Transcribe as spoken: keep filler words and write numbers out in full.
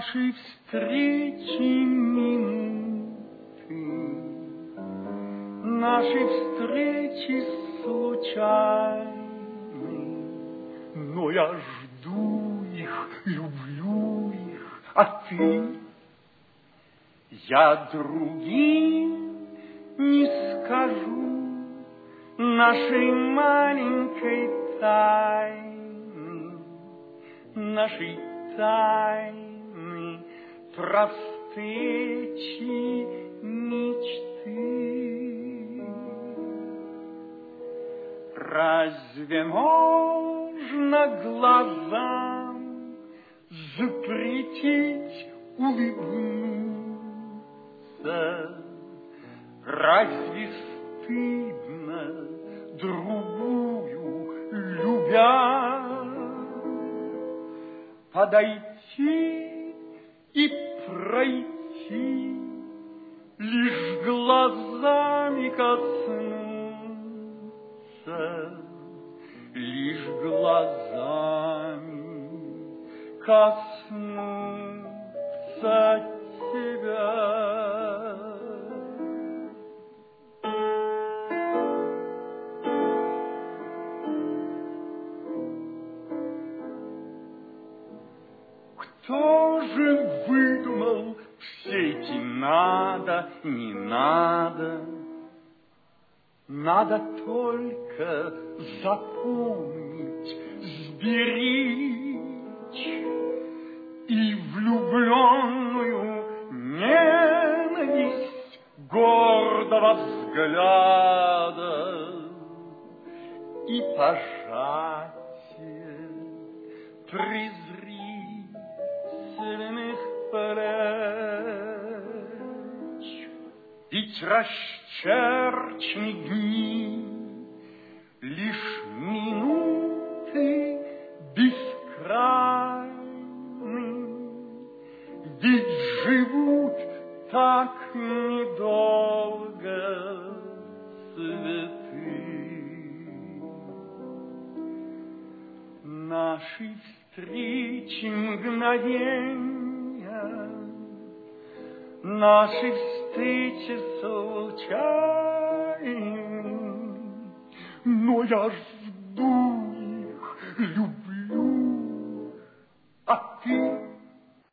Нашей встречи минуты, нашей встречи случайны, но я жду их, люблю их, а ты? Я другим не скажу нашей маленькой тайны, нашей тайны про встречи мечты. Разве можно глазам запретить улыбнуться? Разве стыдно другую любя подойти и пройти, лишь глазами коснуться, лишь глазами коснуться тебя? Кто же выдумал все эти надо, не надо? Надо только запомнить, сберечь и влюбленную ненависть гордого взгляда и пожатие презрительных плеч. Ведь расчерчены дни, лишь минуты бескрайны, ведь живут так недолго цветы. Наши встречи мгновенья, наши встречи случайны, но я жду их, люблю